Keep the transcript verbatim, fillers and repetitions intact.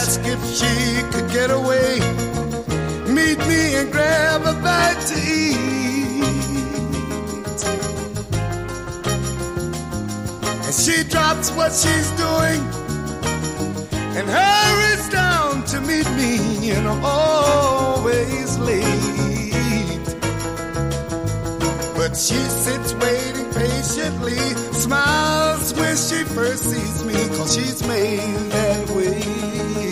ask if she could get away, meet me and grab a bite to eat. And she drops what she's doing and hurries down to meet me, and always late. But she sits waiting patiently, smiles when she first sees me, 'cause she's made that way.